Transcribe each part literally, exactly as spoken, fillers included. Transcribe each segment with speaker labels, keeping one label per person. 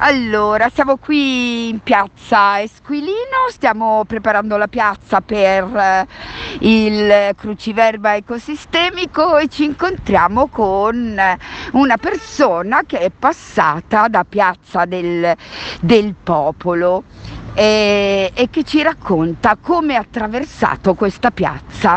Speaker 1: Allora, siamo qui in piazza Esquilino, stiamo preparando la piazza per eh, il cruciverba ecosistemico e ci incontriamo con eh, una persona che è passata da Piazza del, del Popolo e, e che ci racconta come ha attraversato questa piazza.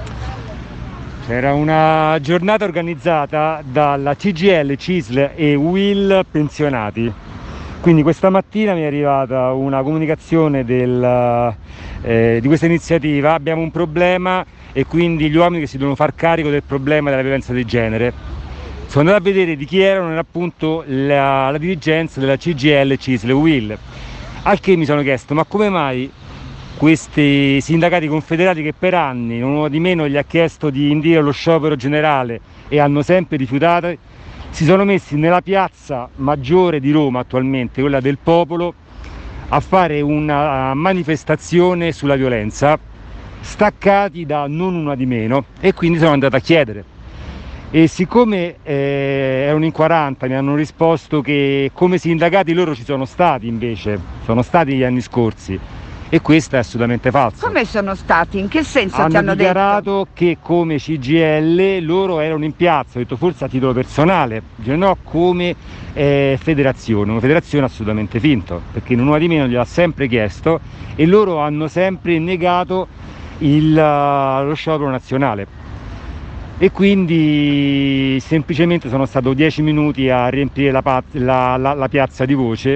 Speaker 2: C'era una giornata organizzata dalla C G I L, C I S L e U I L pensionati. Quindi questa mattina mi è arrivata una comunicazione del, eh, di questa iniziativa. Abbiamo un problema e quindi gli uomini che si devono far carico del problema della violenza di genere. Sono andato a vedere di chi erano, era appunto la, la dirigenza della C G I L, C I S L e U I L. Al che mi sono chiesto, ma come mai questi sindacati confederati, che per anni, non uno di meno, gli ha chiesto di indire lo sciopero generale e hanno sempre rifiutato, si sono messi nella piazza maggiore di Roma attualmente, quella del Popolo, a fare una manifestazione sulla violenza, staccati da non una di meno, e quindi sono andato a chiedere. E siccome eh, erano in quaranta, mi hanno risposto che come sindacati loro ci sono stati, invece sono stati gli anni scorsi, e questo è assolutamente falso.
Speaker 1: Come sono stati? In che senso
Speaker 2: hanno
Speaker 1: ti hanno
Speaker 2: dichiarato
Speaker 1: detto?
Speaker 2: che come C G I L loro erano in piazza, ho detto forse a titolo personale, dice no, come eh, federazione, una federazione assolutamente finto, perché non una di meno gliel'ha sempre chiesto e loro hanno sempre negato il, lo sciopero nazionale. E quindi semplicemente sono stato dieci minuti a riempire la, la, la, la piazza di voce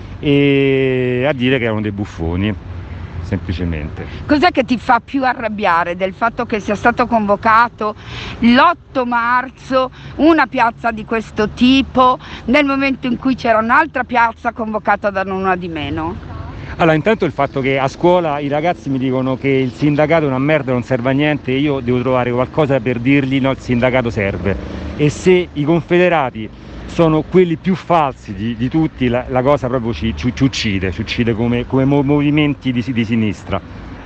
Speaker 2: e a dire che erano dei buffoni, semplicemente.
Speaker 1: Cos'è che ti fa più arrabbiare del fatto che sia stato convocato l'otto marzo una piazza di questo tipo nel momento in cui c'era un'altra piazza convocata da non una di meno?
Speaker 2: Allora, intanto il fatto che a scuola i ragazzi mi dicono che il sindacato è una merda, non serve a niente, e io devo trovare qualcosa per dirgli no, il sindacato serve. E se i confederati sono quelli più falsi di, di tutti, la, la cosa proprio ci, ci, ci uccide, ci uccide come, come movimenti di, di sinistra.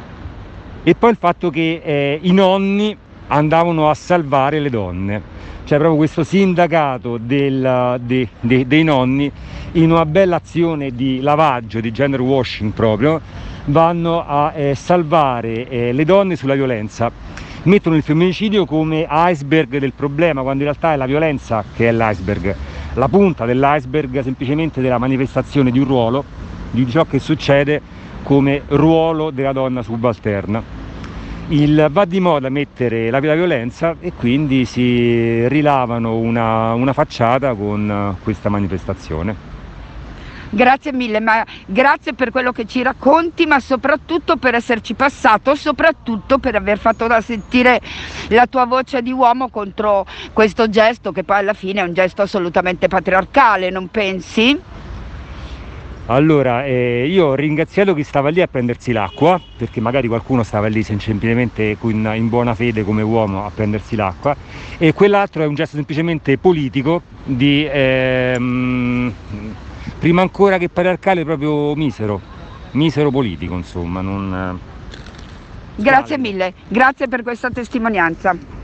Speaker 2: E poi il fatto che eh, i nonni andavano a salvare le donne, cioè proprio questo sindacato del, de, de, dei nonni, in una bella azione di lavaggio, di gender washing proprio, vanno a eh, salvare eh, le donne sulla violenza. Mettono il femminicidio come iceberg del problema, quando in realtà è la violenza che è l'iceberg, la punta dell'iceberg semplicemente della manifestazione di un ruolo, di ciò che succede come ruolo della donna subalterna. Il, va di moda mettere la, la violenza e quindi si rilavano una, una facciata con questa manifestazione.
Speaker 1: Grazie mille, ma grazie per quello che ci racconti, ma soprattutto per esserci passato, soprattutto per aver fatto sentire la tua voce di uomo contro questo gesto che poi alla fine è un gesto assolutamente patriarcale, non pensi?
Speaker 2: Allora, eh, io ho ringraziato chi stava lì a prendersi l'acqua, perché magari qualcuno stava lì semplicemente in, in buona fede come uomo a prendersi l'acqua, e quell'altro è un gesto semplicemente politico, di ehm, prima ancora che patriarcale, proprio misero, misero politico, insomma. Non,
Speaker 1: Grazie mille, grazie per questa testimonianza.